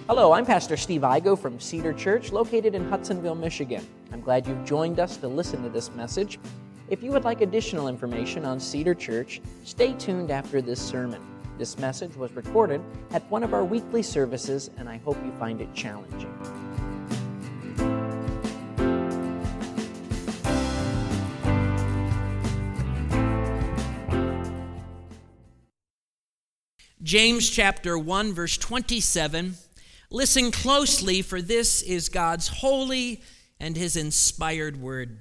Hello, I'm Pastor Steve Igo from Cedar Church, located in Hudsonville, Michigan. I'm glad you've joined us to listen to this message. If you would like additional information on Cedar Church, stay tuned after this sermon. This message was recorded at one of our weekly services, and I hope you find it challenging. James chapter 1, verse 27. Listen closely, for this is God's holy and His inspired word.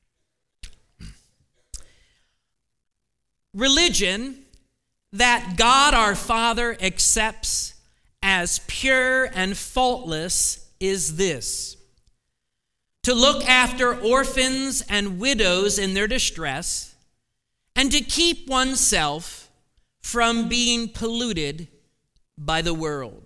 Religion that God our Father accepts as pure and faultless is this: to look after orphans and widows in their distress, and to keep oneself from being polluted by the world.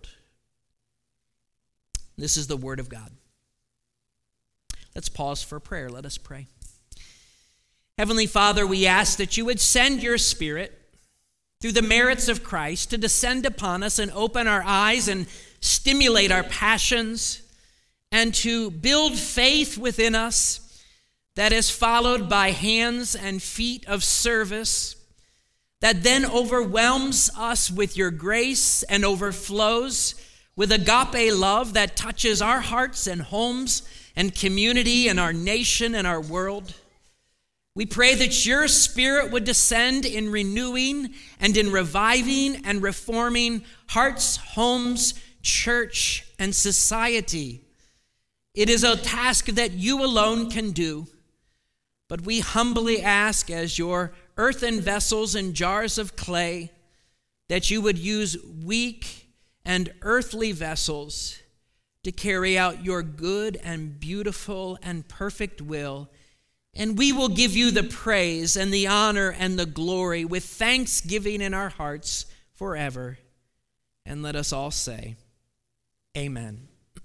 This is the word of God. Let's pause for prayer. Let us pray. Heavenly Father, we ask that you would send your Spirit through the merits of Christ to descend upon us and open our eyes and stimulate our passions, and to build faith within us that is followed by hands and feet of service, that then overwhelms us with your grace and overflows with agape love that touches our hearts and homes and community and our nation and our world. We pray that your Spirit would descend in renewing and in reviving and reforming hearts, homes, church, and society. It is a task that you alone can do, but we humbly ask, as your earthen vessels and jars of clay, that you would use weak and earthly vessels to carry out your good and beautiful and perfect will. And we will give you the praise and the honor and the glory with thanksgiving in our hearts forever. And let us all say, amen.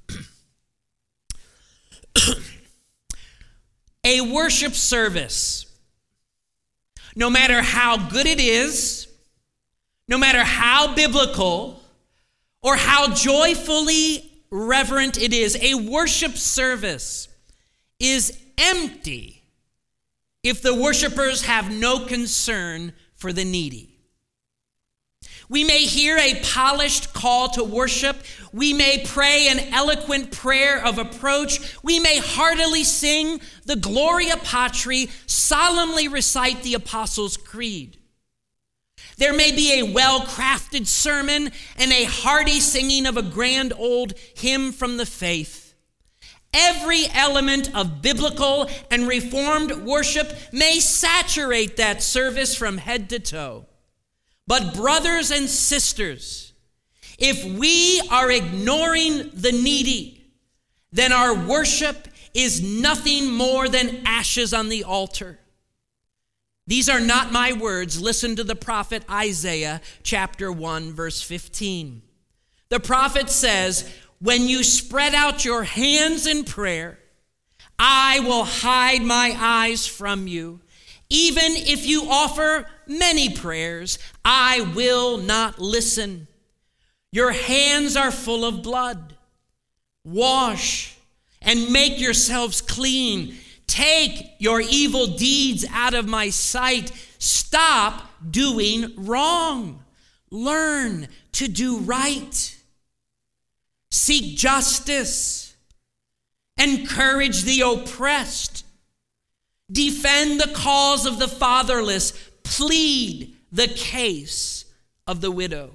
A worship service, no matter how good it is, no matter how biblical, or how joyfully reverent it is, a worship service is empty if the worshipers have no concern for the needy. We may hear a polished call to worship. We may pray an eloquent prayer of approach. We may heartily sing the Gloria Patri, solemnly recite the Apostles' Creed. There may be a well-crafted sermon and a hearty singing of a grand old hymn from the faith. Every element of biblical and reformed worship may saturate that service from head to toe. But brothers and sisters, if we are ignoring the needy, then our worship is nothing more than ashes on the altar. These are not my words. Listen to the prophet Isaiah chapter 1, verse 15. The prophet says, "When you spread out your hands in prayer, I will hide my eyes from you. Even if you offer many prayers, I will not listen. Your hands are full of blood. Wash and make yourselves clean. Take your evil deeds out of my sight. Stop doing wrong. Learn to do right. Seek justice. Encourage the oppressed. Defend the cause of the fatherless. Plead the case of the widow."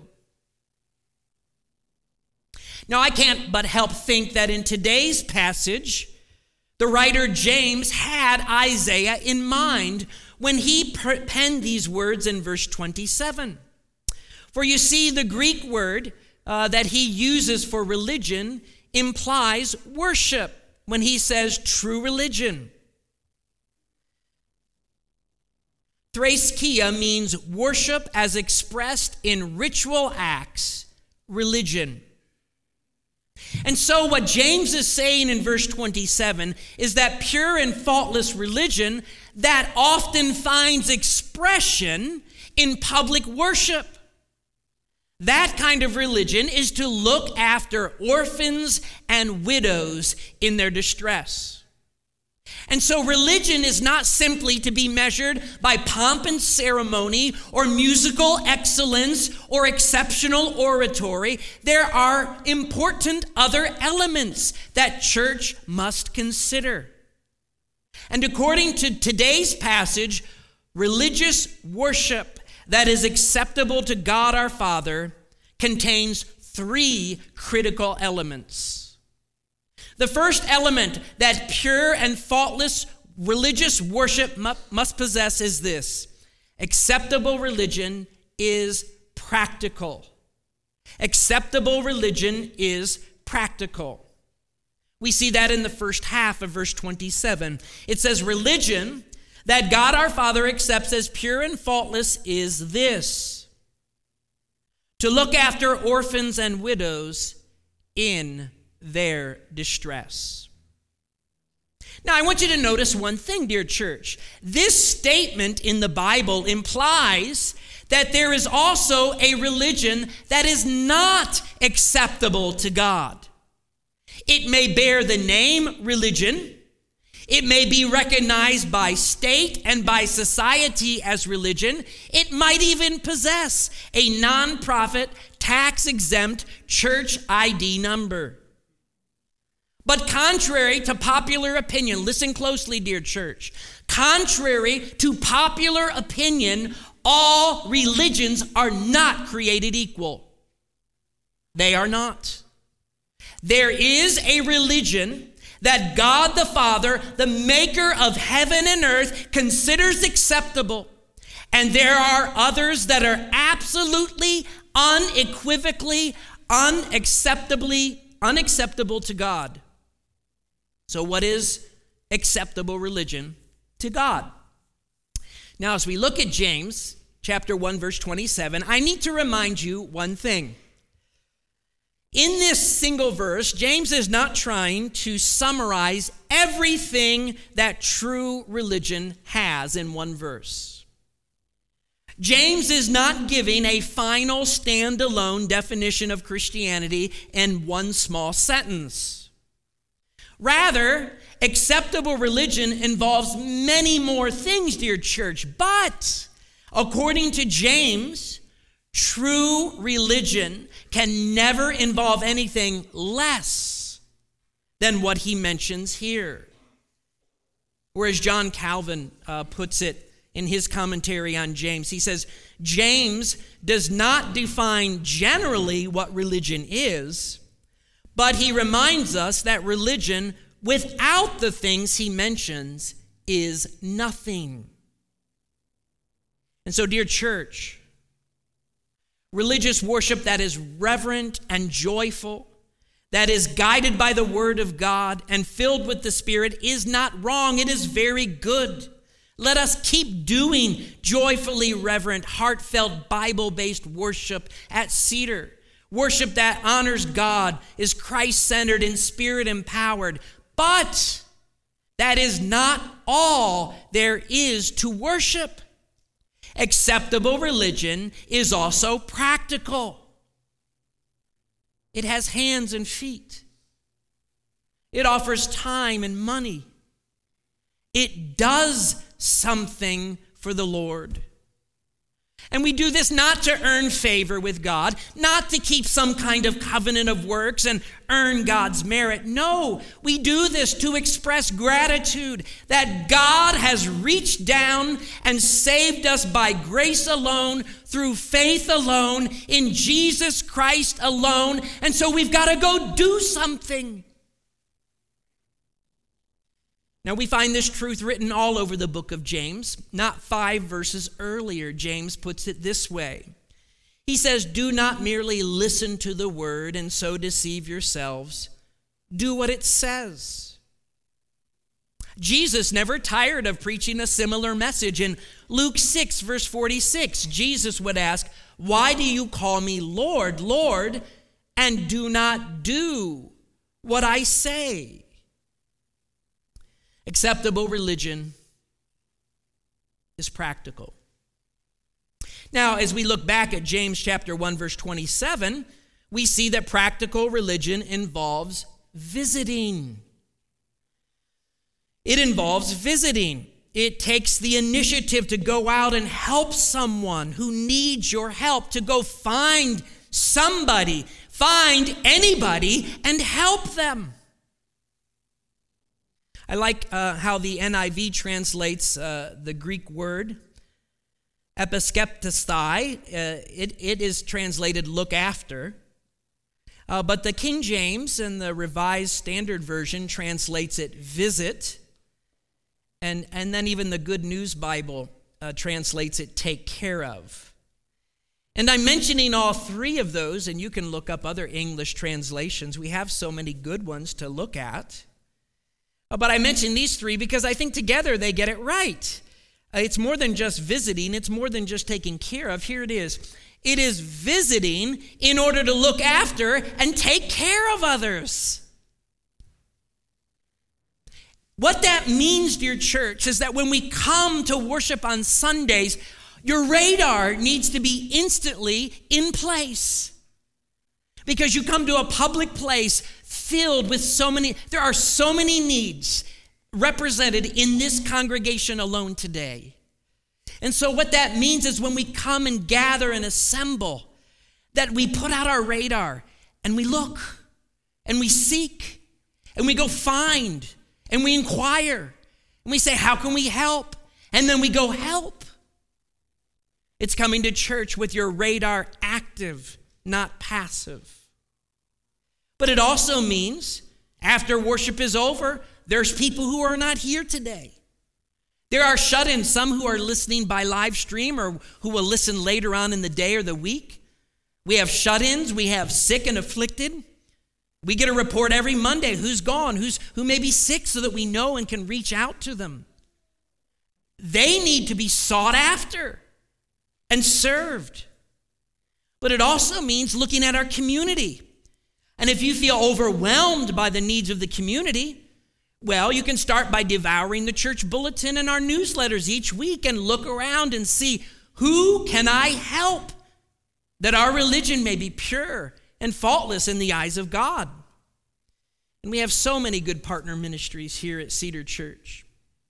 Now, I can't but help think that in today's passage, the writer James had Isaiah in mind when he penned these words in verse 27. For you see, the Greek word that he uses for religion implies worship when he says true religion. Threskia means worship as expressed in ritual acts, religion. And so what James is saying in verse 27 is that pure and faultless religion that often finds expression in public worship. That kind of religion is to look after orphans and widows in their distress. And so religion is not simply to be measured by pomp and ceremony or musical excellence or exceptional oratory. There are important other elements that church must consider. And according to today's passage, religious worship that is acceptable to God our Father contains three critical elements. The first element that pure and faultless religious worship must possess is this: acceptable religion is practical. Acceptable religion is practical. We see that in the first half of verse 27. It says, religion that God our Father accepts as pure and faultless is this: to look after orphans and widows in their distress. Now, I want you to notice one thing, dear church. This statement in the Bible implies that there is also a religion that is not acceptable to God. It may bear the name religion. It may be recognized by state and by society as religion. It might even possess a non-profit, tax-exempt church ID number. But contrary to popular opinion, listen closely, dear church, contrary to popular opinion, all religions are not created equal. They are not. There is a religion that God the Father, the maker of heaven and earth, considers acceptable. And there are others that are absolutely, unequivocally, unacceptable to God. So what is acceptable religion to God? Now, as we look at James chapter 1, verse 27, I need to remind you one thing. In this single verse, James is not trying to summarize everything that true religion has in one verse. James is not giving a final standalone definition of Christianity in one small sentence. Rather, acceptable religion involves many more things, dear church. But according to James, true religion can never involve anything less than what he mentions here. Or as John Calvin puts it in his commentary on James, he says, James does not define generally what religion is, but he reminds us that religion without the things he mentions is nothing. And so, dear church, religious worship that is reverent and joyful, that is guided by the Word of God and filled with the Spirit is not wrong. It is very good. Let us keep doing joyfully reverent, heartfelt, Bible-based worship at Cedar. Worship that honors God, is Christ-centered and Spirit-empowered. But that is not all there is to worship. Acceptable religion is also practical. It has hands and feet. It offers time and money. It does something for the Lord. And we do this not to earn favor with God, not to keep some kind of covenant of works and earn God's merit. No, we do this to express gratitude that God has reached down and saved us by grace alone, through faith alone, in Jesus Christ alone. And so we've got to go do something. Now, we find this truth written all over the book of James. Not 5 verses earlier, James puts it this way. He says, do not merely listen to the word and so deceive yourselves. Do what it says. Jesus never tired of preaching a similar message. In Luke 6, verse 46, Jesus would ask, why do you call me Lord, Lord, and do not do what I say? Acceptable religion is practical. Now, as we look back at James chapter 1, verse 27, we see that practical religion involves visiting. It involves visiting. It takes the initiative to go out and help someone who needs your help, to go find somebody, find anybody, and help them. I like how the NIV translates the Greek word episkeptastai. It is translated look after. But the King James and the Revised Standard Version translates it visit. And then even the Good News Bible translates it take care of. And I'm mentioning all three of those, and you can look up other English translations. We have so many good ones to look at. But I mention these three because I think together they get it right. It's more than just visiting. It's more than just taking care of. Here it is. It is visiting in order to look after and take care of others. What that means, dear church, is that when we come to worship on Sundays, your radar needs to be instantly in place. Because you come to a public place filled with there are so many needs represented in this congregation alone today. And so what that means is when we come and gather and assemble, that we put out our radar and we look and we seek and we go find and we inquire and we say, how can we help? And then we go help. It's coming to church with your radar active, not passive. But it also means after worship is over, there's people who are not here today. There are shut-ins, some who are listening by live stream or who will listen later on in the day or the week. We have shut-ins, we have sick and afflicted. We get a report every Monday who's gone, who may be sick so that we know and can reach out to them. They need to be sought after and served. But it also means looking at our community. And if you feel overwhelmed by the needs of the community, well, you can start by devouring the church bulletin and our newsletters each week and look around and see, who can I help that our religion may be pure and faultless in the eyes of God? And we have so many good partner ministries here at Cedar Church.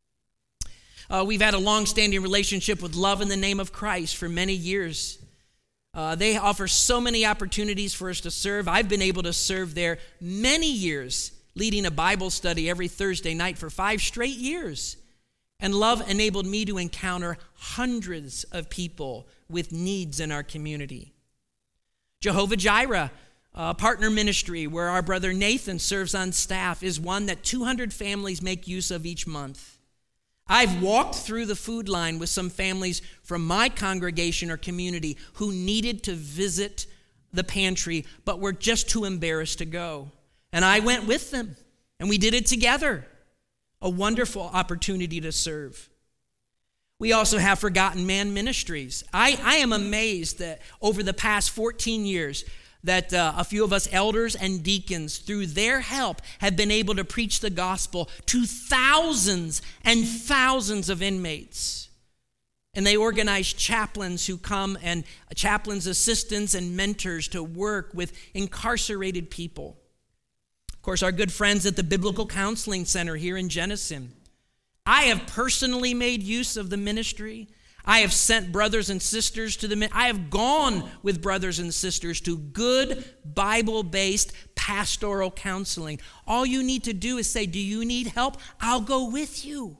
We've had a long-standing relationship with Love in the Name of Christ for many years. They offer so many opportunities for us to serve. I've been able to serve there many years, leading a Bible study every Thursday night for 5 straight years. And Love enabled me to encounter hundreds of people with needs in our community. Jehovah Jireh, partner ministry where our brother Nathan serves on staff, is one that 200 families make use of each month. I've walked through the food line with some families from my congregation or community who needed to visit the pantry but were just too embarrassed to go. And I went with them, and we did it together. A wonderful opportunity to serve. We also have Forgotten Man Ministries. I am amazed that over the past 14 years that a few of us elders and deacons, through their help, have been able to preach the gospel to thousands and thousands of inmates. And they organize chaplains who come, and chaplains' assistants and mentors to work with incarcerated people. Of course, our good friends at the Biblical Counseling Center here in Jenison. I have personally made use of the ministry. I have sent brothers and sisters to the ministry. I have gone with brothers and sisters to good Bible-based pastoral counseling. All you need to do is say, do you need help? I'll go with you.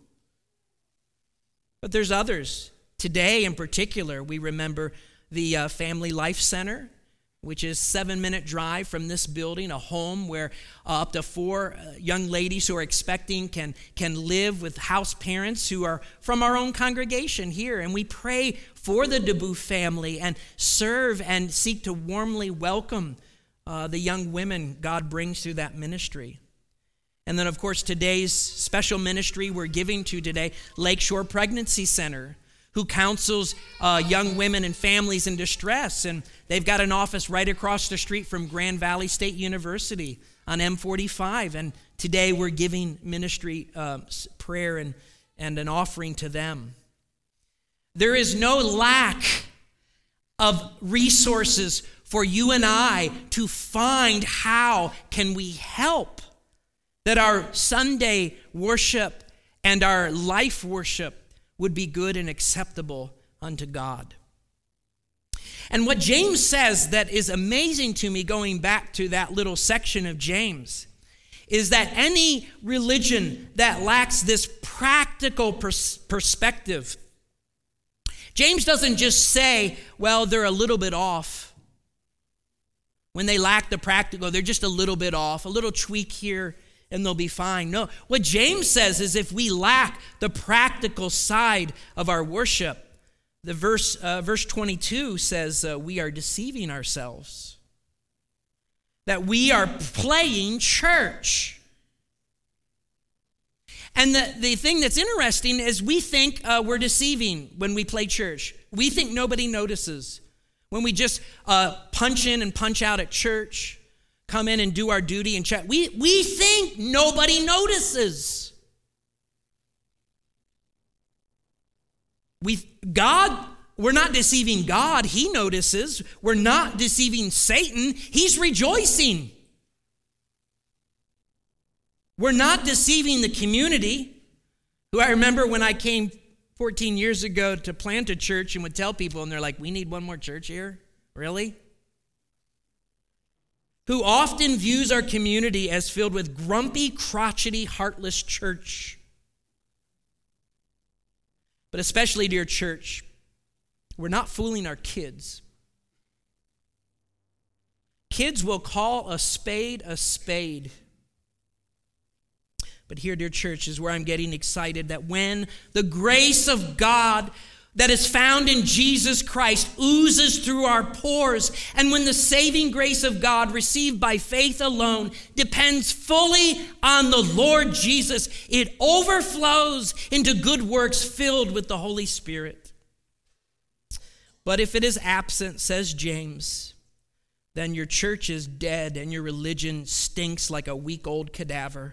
But there's others. Today in particular, we remember the Family Life Center, which is a 7-minute drive from this building, a home where up to 4 young ladies who are expecting can live with house parents who are from our own congregation here. And we pray for the DeBoo family and serve and seek to warmly welcome the young women God brings through that ministry. And then, of course, today's special ministry we're giving to today, Lakeshore Pregnancy Center, who counsels young women and families in distress. And they've got an office right across the street from Grand Valley State University on M45. And today we're giving ministry prayer and an offering to them. There is no lack of resources for you and I to find how can we help that our Sunday worship and our life worship would be good and acceptable unto God. And what James says that is amazing to me, going back to that little section of James, is that any religion that lacks this practical perspective, James doesn't just say, well, they're a little bit off. When they lack the practical, they're just a little bit off, a little tweak here, and they'll be fine. No, what James says is if we lack the practical side of our worship, the verse 22 says we are deceiving ourselves, that we are playing church. And the thing that's interesting is we think we're deceiving when we play church. We think nobody notices. When we just punch in and punch out at church, come in and do our duty and check, we think nobody notices. We're not deceiving God. He notices. We're not deceiving Satan. He's rejoicing. We're not deceiving the community, who I remember when I came 14 years ago to plant a church and would tell people, and they're like, we need one more church here? Really? Who often views our community as filled with grumpy, crotchety, heartless church. But especially, dear church, we're not fooling our kids. Kids will call a spade a spade. But here, dear church, is where I'm getting excited that when the grace of God that is found in Jesus Christ oozes through our pores, and when the saving grace of God received by faith alone depends fully on the Lord Jesus, it overflows into good works filled with the Holy Spirit. But if it is absent, says James, then your church is dead and your religion stinks like a week-old cadaver.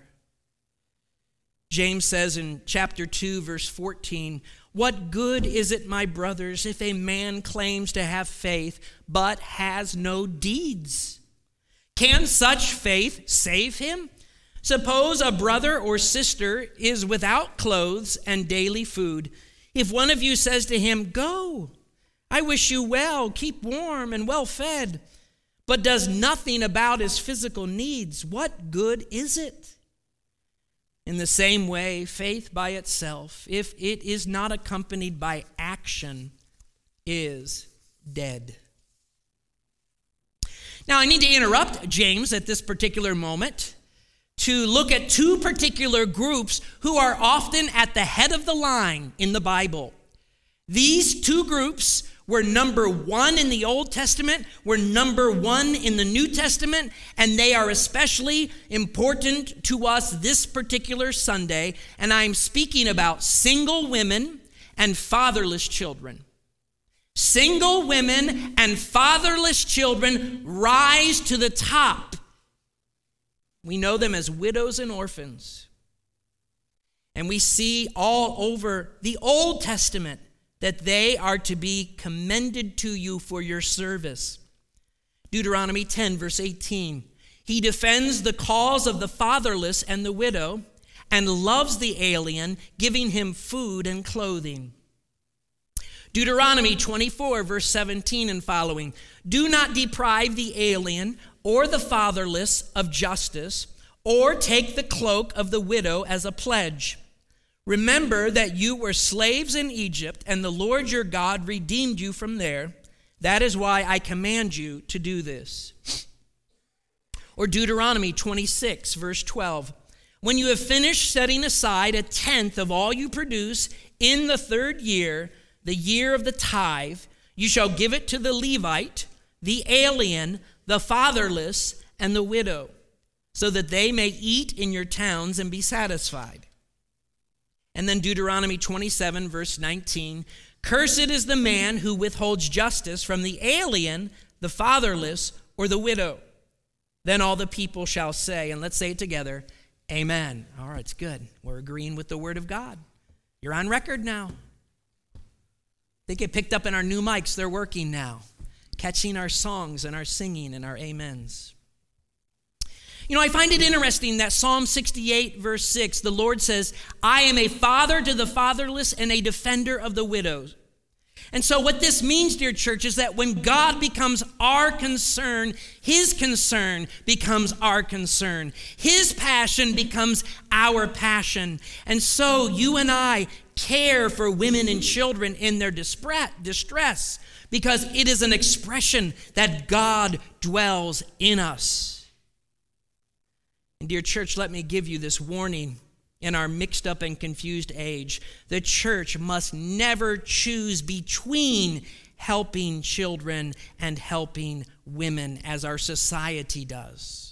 James says in chapter 2, verse 14, what good is it, my brothers, if a man claims to have faith but has no deeds? Can such faith save him? Suppose a brother or sister is without clothes and daily food. If one of you says to him, go, I wish you well, keep warm and well fed, but does nothing about his physical needs, what good is it? In the same way, faith by itself, if it is not accompanied by action, is dead. Now, I need to interrupt James at this particular moment to look at two particular groups who are often at the head of the line in the Bible. These two groups were number one in the Old Testament, were number one in the New Testament, and they are especially important to us this particular Sunday. And I'm speaking about single women and fatherless children. Single women and fatherless children rise to the top. We know them as widows and orphans. And we see all over the Old Testament that they are to be commended to you for your service. Deuteronomy 10, verse 18. He defends the cause of the fatherless and the widow and loves the alien, giving him food and clothing. Deuteronomy 24, verse 17 and following. Do not deprive the alien or the fatherless of justice, or take the cloak of the widow as a pledge. Remember that you were slaves in Egypt, and the Lord your God redeemed you from there. That is why I command you to do this. Or Deuteronomy 26, verse 12. When you have finished setting aside a tenth of all you produce in the third year, the year of the tithe, you shall give it to the Levite, the alien, the fatherless, and the widow, so that they may eat in your towns and be satisfied. And then Deuteronomy 27, verse 19, cursed is the man who withholds justice from the alien, the fatherless, or the widow. Then all the people shall say, and let's say it together, amen. All right, it's good. We're agreeing with the word of God. You're on record now. They get picked up in our new mics. They're working now. catching our songs and our singing and our amens. I find it interesting that Psalm 68, verse 6, the Lord says, I am a father to the fatherless and a defender of the widows. And so what this means, dear church, is that when God becomes our concern, his concern becomes our concern. His passion becomes our passion. And so you and I care for women and children in their distress because it is an expression that God dwells in us. And dear church, let me give you this warning. In our mixed up and confused age, the church must never choose between helping children and helping women as our society does.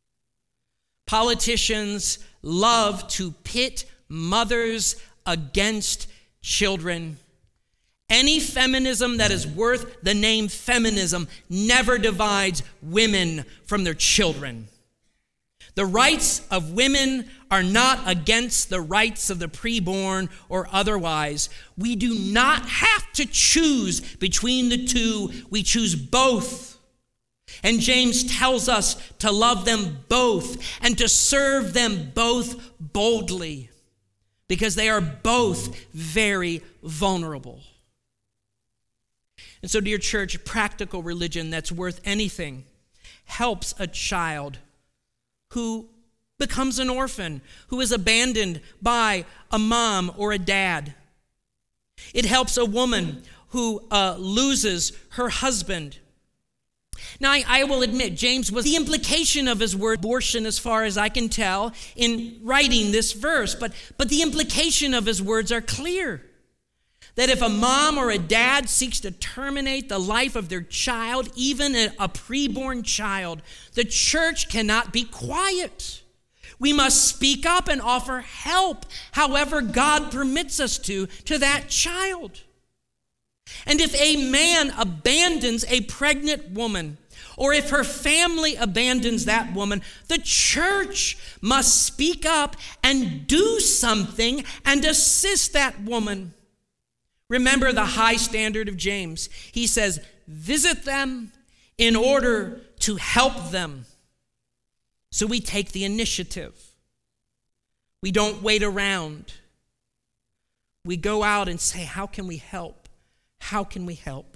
Politicians love to pit mothers against children. Any feminism that is worth the name feminism never divides women from their children. The rights of women are not against the rights of the preborn or otherwise. We do not have to choose between the two. We choose both. And James tells us to love them both and to serve them both boldly because they are both very vulnerable. And so, dear church, practical religion that's worth anything helps a child who becomes an orphan, who is abandoned by a mom or a dad. It helps a woman who loses her husband. Now, I will admit, James was the implication of his word abortion, as far as I can tell, in writing this verse. But the implication of his words are clear. That if a mom or a dad seeks to terminate the life of their child, even a preborn child, the church cannot be quiet. We must speak up and offer help, however God permits us to that child. And if a man abandons a pregnant woman, or if her family abandons that woman, the church must speak up and do something and assist that woman. Remember the high standard of James. He says, visit them in order to help them. So we take the initiative. We don't wait around. We go out and say, how can we help? How can we help?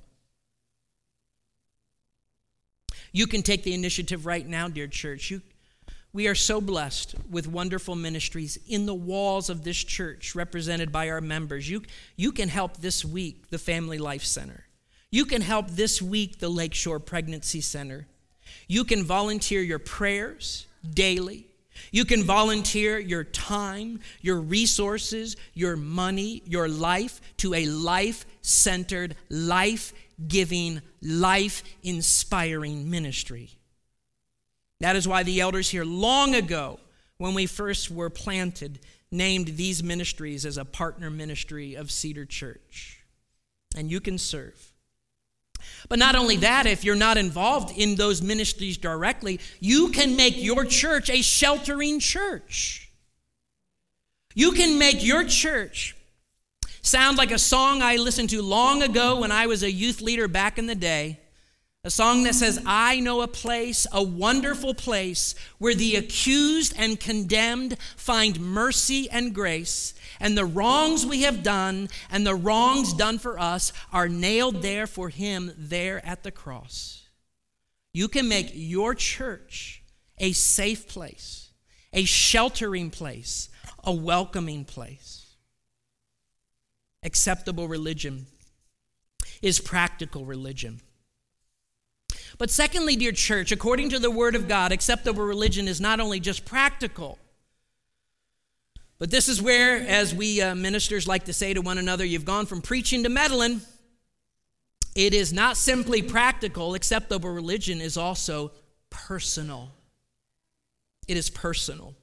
You can take the initiative right now, dear church. We are so blessed with wonderful ministries in the walls of this church represented by our members. You can help this week, the Family Life Center. You can help this week, the Lakeshore Pregnancy Center. You can volunteer your prayers daily. You can volunteer your time, your resources, your money, your life to a life-centered, life-giving, life-inspiring ministry. That is why the elders here long ago, when we first were planted, named these ministries as a partner ministry of Cedar Church. And you can serve. But not only that, if you're not involved in those ministries directly, you can make your church a sheltering church. You can make your church sound like a song I listened to long ago when I was a youth leader back in the day. A song that says, I know a place, a wonderful place, where the accused and condemned find mercy and grace, and the wrongs we have done and the wrongs done for us are nailed there for him there at the cross. You can make your church a safe place, a sheltering place, a welcoming place. Acceptable religion is practical religion. But secondly, dear church, according to the Word of God, acceptable religion is not only just practical, but this is where, as we ministers like to say to one another, you've gone from preaching to meddling. It is not simply practical. Acceptable religion is also personal. It is personal.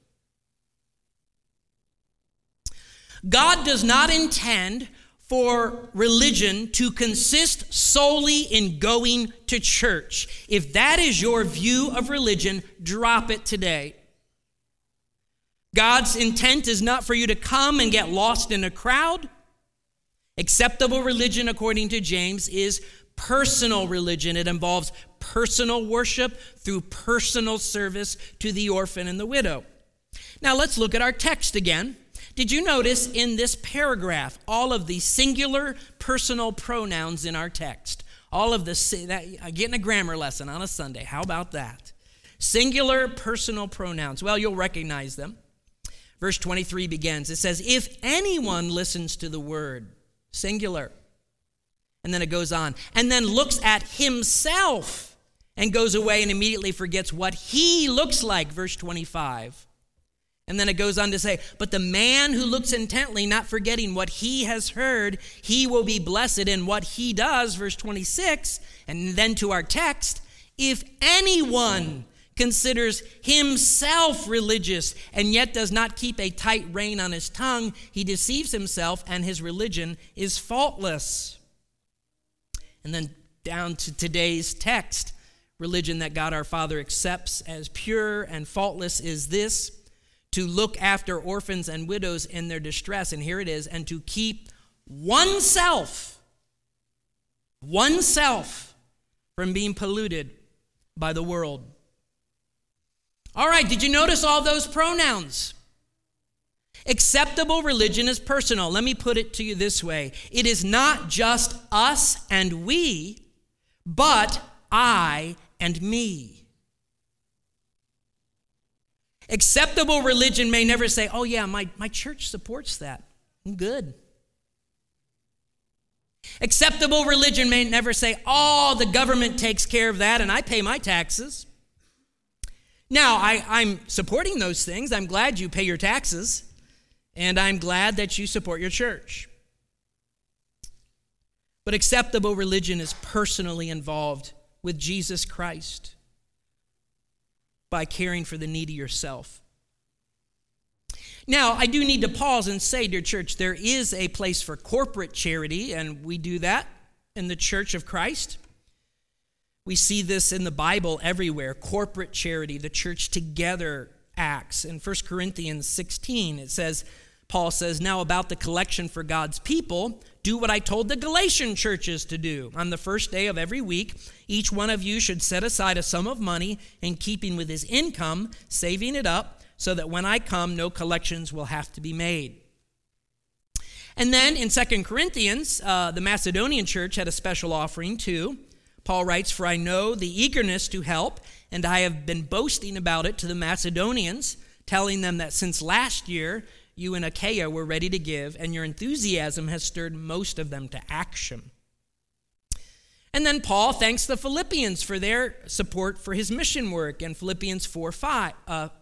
God does not intend for religion to consist solely in going to church. If that is your view of religion, drop it today. God's intent is not for you to come and get lost in a crowd. Acceptable religion, according to James, is personal religion. It involves personal worship through personal service to the orphan and the widow. Now let's look at our text again. Did you notice in this paragraph all of the singular personal pronouns in our text? All of getting a grammar lesson on a Sunday. How about that? Singular personal pronouns. Well, you'll recognize them. Verse 23 begins. It says, if anyone listens to the word, singular. And then it goes on. And then looks at himself and goes away and immediately forgets what he looks like. Verse 25. And then it goes on to say, but the man who looks intently, not forgetting what he has heard, he will be blessed in what he does. Verse 26. And then to our text, if anyone considers himself religious and yet does not keep a tight rein on his tongue, he deceives himself and his religion is faultless. And then down to today's text, religion that God our Father accepts as pure and faultless is this: to look after orphans and widows in their distress, and here it is, and to keep oneself from being polluted by the world. All right, did you notice all those pronouns? Acceptable religion is personal. Let me put it to you this way. It is not just us and we, but I and me. Acceptable religion may never say, oh yeah, my church supports that. I'm good. Acceptable religion may never say, oh, the government takes care of that and I pay my taxes. Now, I'm supporting those things. I'm glad you pay your taxes, and I'm glad that you support your church. But acceptable religion is personally involved with Jesus Christ by caring for the needy yourself. Now, I do need to pause and say, dear church, there is a place for corporate charity, and we do that in the Church of Christ. We see this in the Bible everywhere, corporate charity, the church together acts. In 1 Corinthians 16, Paul says, now about the collection for God's people, do what I told the Galatian churches to do. On the first day of every week, each one of you should set aside a sum of money in keeping with his income, saving it up, so that when I come, no collections will have to be made. And then in 2 Corinthians, the Macedonian church had a special offering too. Paul writes, for I know the eagerness to help, and I have been boasting about it to the Macedonians, telling them that since last year you in Achaia were ready to give, and your enthusiasm has stirred most of them to action. And then Paul thanks the Philippians for their support for his mission work in Philippians 4:5,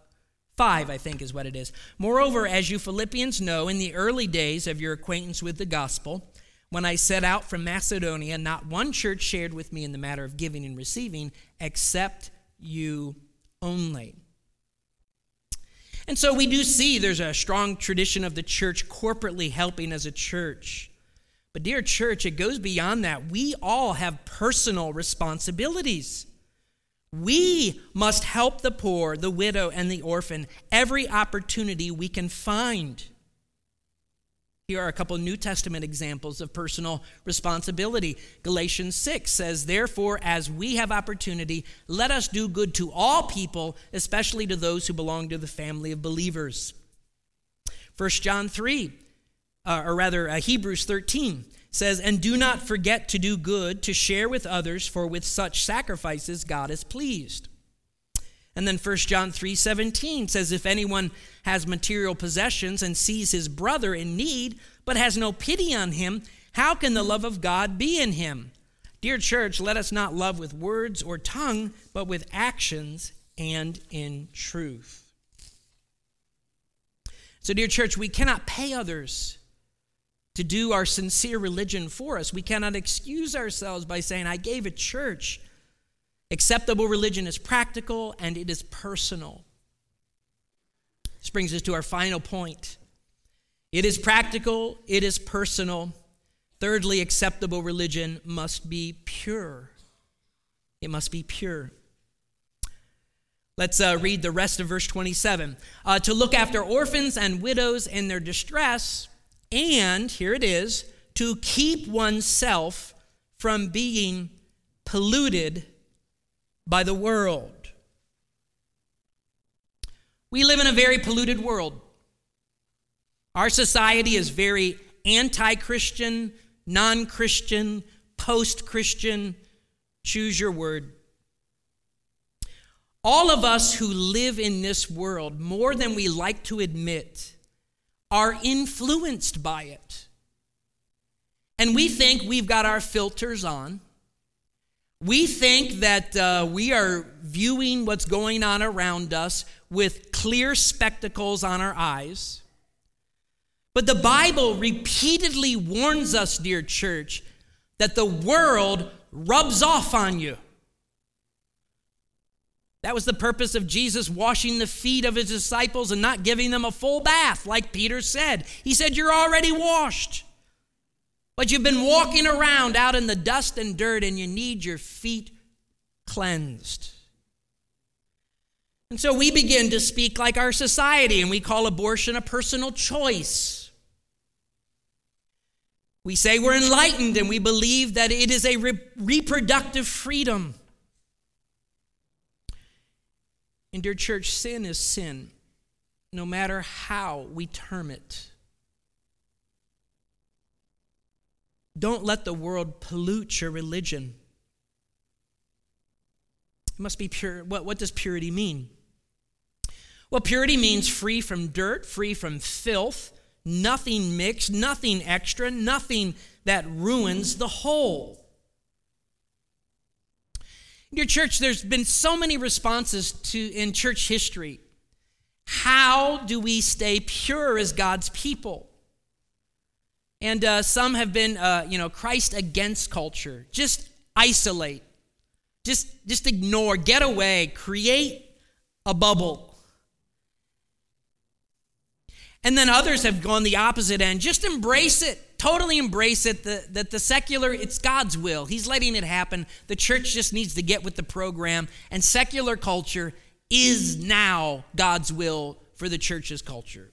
I think is what it is. Moreover, as you Philippians know, in the early days of your acquaintance with the gospel, when I set out from Macedonia, not one church shared with me in the matter of giving and receiving, except you only. And so we do see there's a strong tradition of the church corporately helping as a church. But dear church, it goes beyond that. We all have personal responsibilities. We must help the poor, the widow, and the orphan every opportunity we can find. Here are a couple of New Testament examples of personal responsibility. Galatians 6 says, therefore, as we have opportunity, let us do good to all people, especially to those who belong to the family of believers. 1 John 3, Hebrews 13 says, and do not forget to do good, to share with others, for with such sacrifices God is pleased. And then 1 John 3:17 says, if anyone has material possessions and sees his brother in need, but has no pity on him, how can the love of God be in him? Dear church, let us not love with words or tongue, but with actions and in truth. So dear church, we cannot pay others to do our sincere religion for us. We cannot excuse ourselves by saying, I gave at church. Acceptable religion is practical and it is personal. This brings us to our final point. It is practical, it is personal. Thirdly, acceptable religion must be pure. It must be pure. Let's read the rest of verse 27. To look after orphans and widows in their distress, and, here it is, to keep oneself from being polluted by the world. We live in a very polluted world. Our society is very anti-Christian, non-Christian, post-Christian. Choose your word. All of us who live in this world, more than we like to admit, are influenced by it. And we think we've got our filters on. We think that we are viewing what's going on around us with clear spectacles on our eyes. But the Bible repeatedly warns us, dear church, that the world rubs off on you. That was the purpose of Jesus washing the feet of his disciples and not giving them a full bath, like Peter said. He said, you're already washed, but you've been walking around out in the dust and dirt, and you need your feet cleansed. And so we begin to speak like our society, and we call abortion a personal choice. We say we're enlightened, and we believe that it is a reproductive freedom. And dear church, sin is sin, no matter how we term it. Don't let the world pollute your religion. It must be pure. What does purity mean? Well, purity means free from dirt, free from filth, nothing mixed, nothing extra, nothing that ruins the whole. Dear church, there's been so many responses in church history. How do we stay pure as God's people? And some have been, Christ against culture. Just isolate. Just ignore. Get away. Create a bubble. And then others have gone the opposite end. Just embrace it. Totally embrace it, that the secular, it's God's will. He's letting it happen. The church just needs to get with the program. And secular culture is now God's will for the church's culture.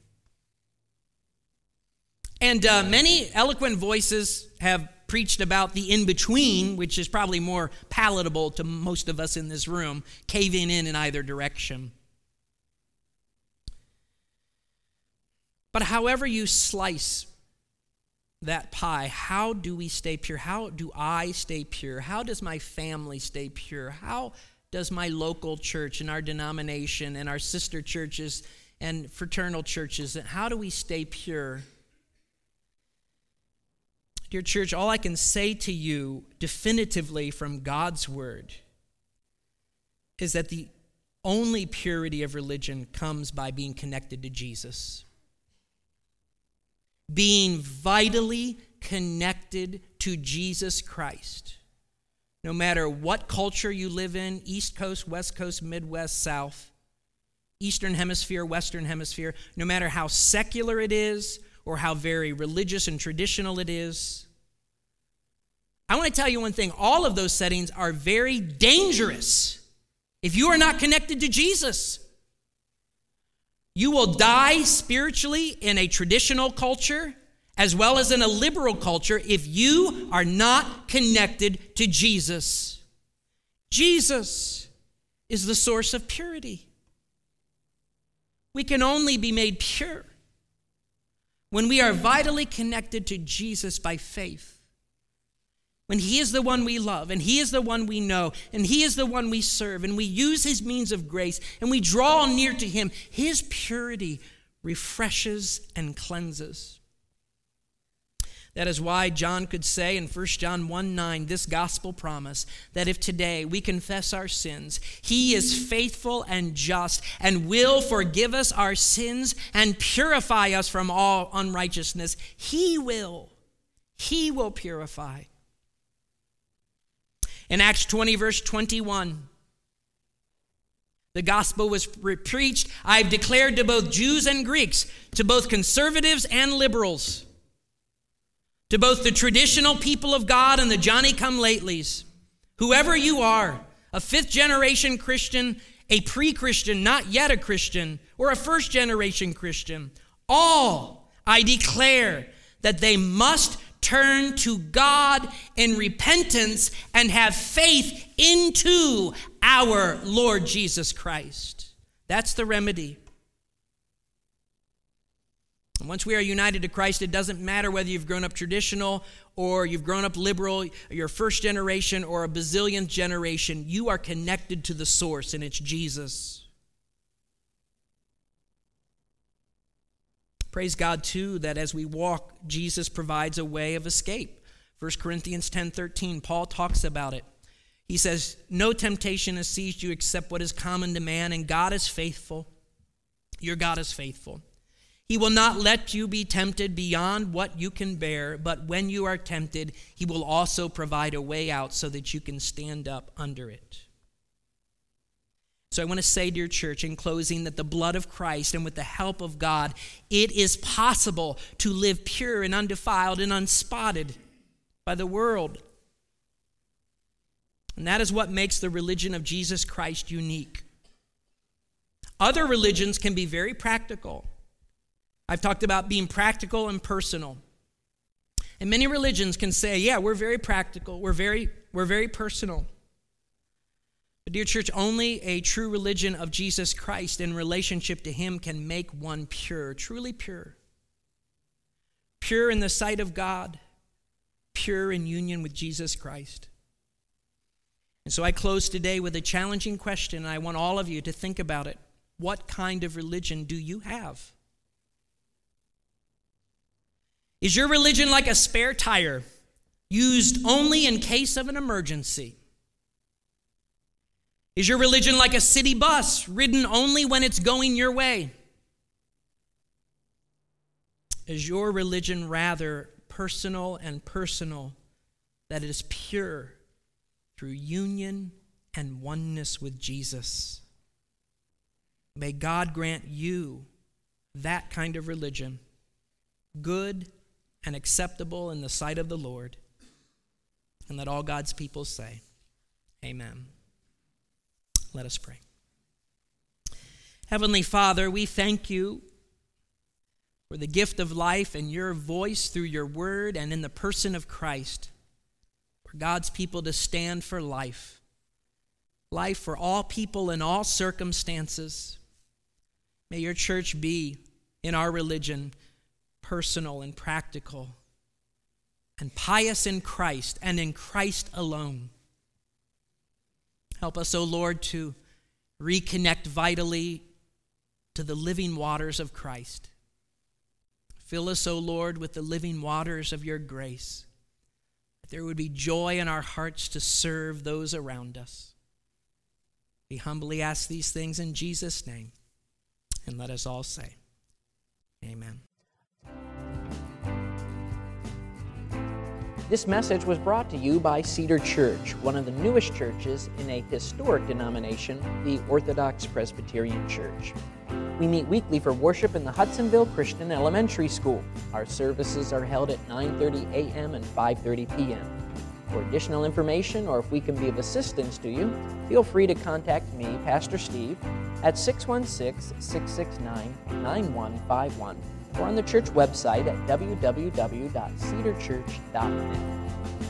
And many eloquent voices have preached about the in-between, which is probably more palatable to most of us in this room, caving in either direction. But however you slice that pie, how do we stay pure? How do I stay pure? How does my family stay pure? How does my local church and our denomination and our sister churches and fraternal churches, how do we stay pure? Dear church, all I can say to you definitively from God's word is that the only purity of religion comes by being connected to Jesus. Being vitally connected to Jesus Christ. No matter what culture you live in, East Coast, West Coast, Midwest, South, Eastern Hemisphere, Western Hemisphere, no matter how secular it is or how very religious and traditional it is, I want to tell you one thing. All of those settings are very dangerous if you are not connected to Jesus. You will die spiritually in a traditional culture as well as in a liberal culture if you are not connected to Jesus. Jesus is the source of purity. We can only be made pure when we are vitally connected to Jesus by faith. When he is the one we love, and he is the one we know, and he is the one we serve, and we use his means of grace, and we draw near to him, his purity refreshes and cleanses. That is why John could say in 1 John 1:9, this gospel promise, that if today we confess our sins, he is faithful and just and will forgive us our sins and purify us from all unrighteousness. He will purify. In Acts 20, verse 21, the gospel was preached. I've declared to both Jews and Greeks, to both conservatives and liberals, to both the traditional people of God and the Johnny-come-latelys, whoever you are, a fifth-generation Christian, a pre-Christian, not yet a Christian, or a first-generation Christian, all I declare that they must turn to God in repentance and have faith into our Lord Jesus Christ. That's the remedy. And once we are united to Christ, it doesn't matter whether you've grown up traditional or you've grown up liberal, you're first generation or a bazillionth generation. You are connected to the source, and it's Jesus. Praise God, too, that as we walk, Jesus provides a way of escape. 1 Corinthians 10:13, Paul talks about it. He says, "No temptation has seized you except what is common to man, and God is faithful." Your God is faithful. "He will not let you be tempted beyond what you can bear, but when you are tempted, he will also provide a way out so that you can stand up under it." So I want to say to your church in closing that the blood of Christ and with the help of God, it is possible to live pure and undefiled and unspotted by the world. And that is what makes the religion of Jesus Christ unique. Other religions can be very practical. I've talked about being practical and personal. And many religions can say, yeah, we're very practical, we're very personal. But dear church, only a true religion of Jesus Christ in relationship to him can make one pure, truly pure. Pure in the sight of God, pure in union with Jesus Christ. And so I close today with a challenging question, and I want all of you to think about it. What kind of religion do you have? Is your religion like a spare tire, used only in case of an emergency? Is your religion like a city bus, ridden only when it's going your way? Is your religion rather personal and personal, that it is pure through union and oneness with Jesus? May God grant you that kind of religion, good and acceptable in the sight of the Lord. And let all God's people say, amen. Let us pray. Heavenly Father, we thank you for the gift of life and your voice through your word and in the person of Christ, for God's people to stand for life. Life for all people in all circumstances. May your church be, in our religion, personal and practical and pious in Christ and in Christ alone. Help us, O Lord, to reconnect vitally to the living waters of Christ. Fill us, O Lord, with the living waters of your grace, that there would be joy in our hearts to serve those around us. We humbly ask these things in Jesus' name, and let us all say, amen. This message was brought to you by Cedar Church, one of the newest churches in a historic denomination, the Orthodox Presbyterian Church. We meet weekly for worship in the Hudsonville Christian Elementary School. Our services are held at 9:30 a.m. and 5:30 p.m. For additional information, or if we can be of assistance to you, feel free to contact me, Pastor Steve, at 616-669-9151. or on the church website at www.cedarchurch.net.